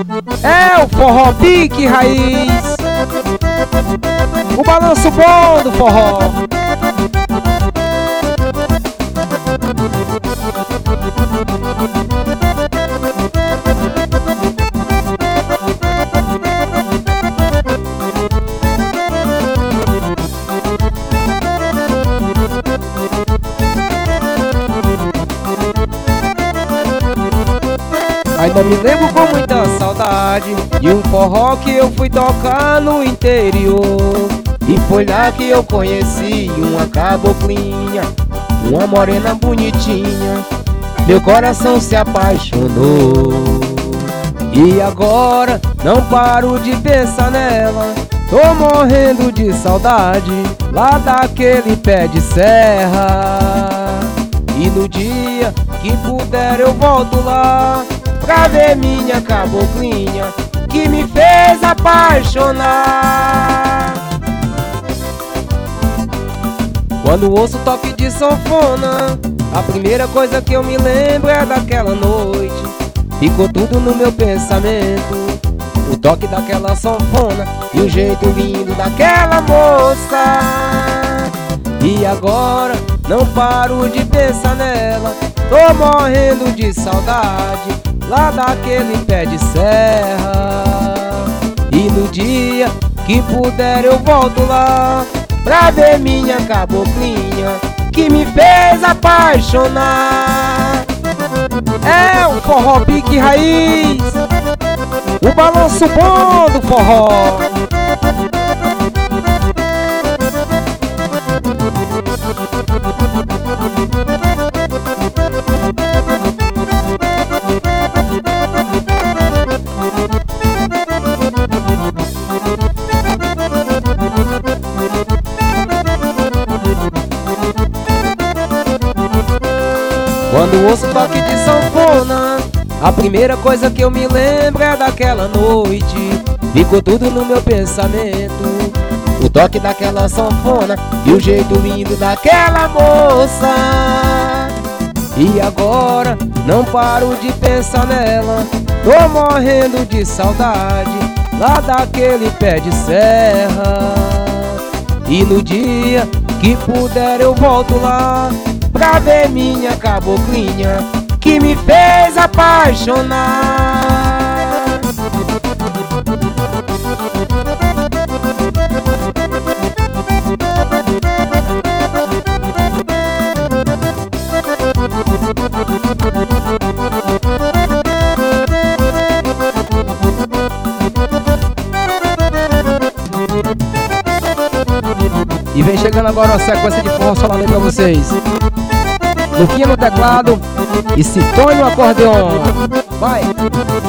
É o forró pique raiz, o balanço bom do forró. Ainda me lembro com muita saudade de um forró que eu fui tocar no interior. E foi lá que eu conheci uma caboclinha, uma morena bonitinha. Meu coração se apaixonou. E agora não paro de pensar nela. Tô morrendo de saudade lá daquele pé de serra. E no dia que puder eu volto lá pra ver minha caboclinha que me fez apaixonar. Quando ouço toque de sanfona, a primeira coisa que eu me lembro é daquela noite. Ficou tudo no meu pensamento, o toque daquela sanfona e o jeito lindo daquela moça. E agora não paro de pensar nela. Tô morrendo de saudade lá daquele pé de serra. E no dia que puder eu volto lá pra ver minha caboclinha que me fez apaixonar. É o forró pique raiz, o balanço bom do forró. Quando ouço toque de sanfona, a primeira coisa que eu me lembro é daquela noite. Ficou tudo no meu pensamento, o toque daquela sanfona e o jeito lindo daquela moça. E agora não paro de pensar nela. Tô morrendo de saudade lá daquele pé de serra. E no dia que puder eu volto lá pra ver minha caboclinha que me fez apaixonar. E vem chegando agora uma sequência de forró solano pra vocês. Luquinha no teclado e Citônio no acordeon. Vai!